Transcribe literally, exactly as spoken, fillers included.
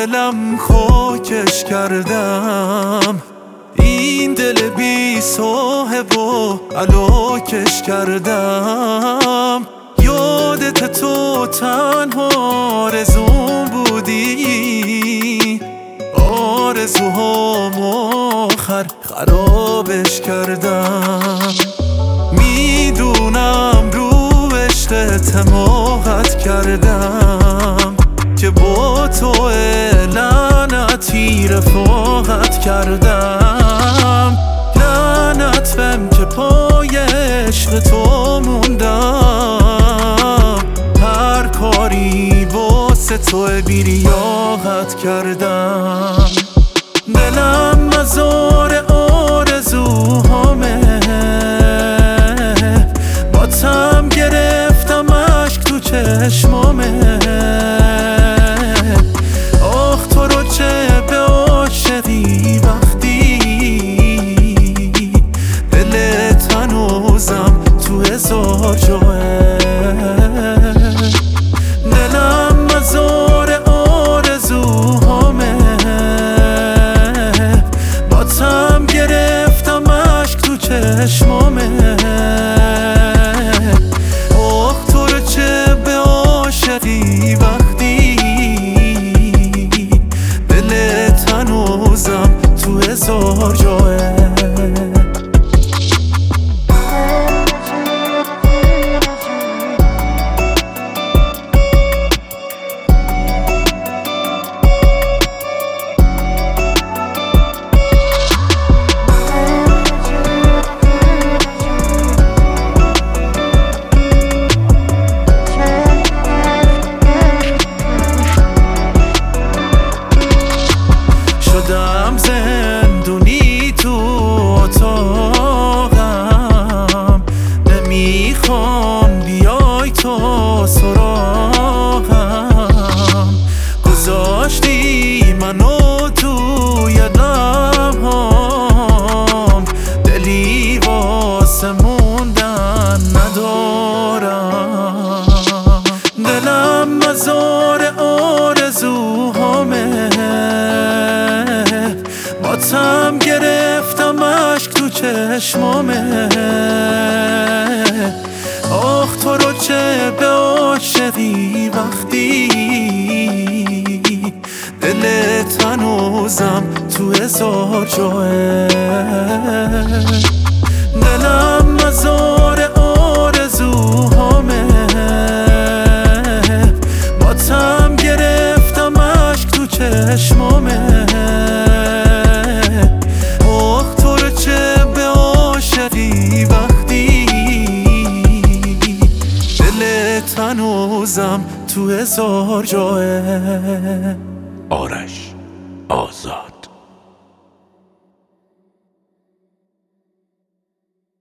دلم خاکش کردم، این دل بی صاحب و علاکش کردم. یادت تو تنها آرزوم بودی، آرزوهام آخر خرابش کردم. میدونم رو عشقت حماقت کردم، که با تو لعنتی رفاقت کردم. لعنت بهم که پای عشق تو موندم، هر کاری واسه تو بی لیاقت کردم. دلم مزار آرزوهامه، با تم گرفتم اشک تو چشمامه. آخ تو رو چه به عاشقی وقتی دلت هنوزم تو هزار جاه. دلم مزار آرزوهامه، با تم گرفتم اشک تو چشمامه. آخ تو رو چه به عاشقی وقتی دلت هنوزم تو هزار جاه. شدم زندونی تو اتاقم، نمیخوام بیای تو سراغم. گذاشتی منو توی لمحام، دلی واسه موندن ندارم. دلم مزار آرزوهامه، با تم گرفتم اشک تو چشمامه. آخ تو رو چه به عاشقی وقتی دلت هنوزم تو هزار جاه. دلم مزار آرزوهامه، با تم گرفتم اشک تو چشمامه. هنوزم تو هزار جاه. آرش آزاد.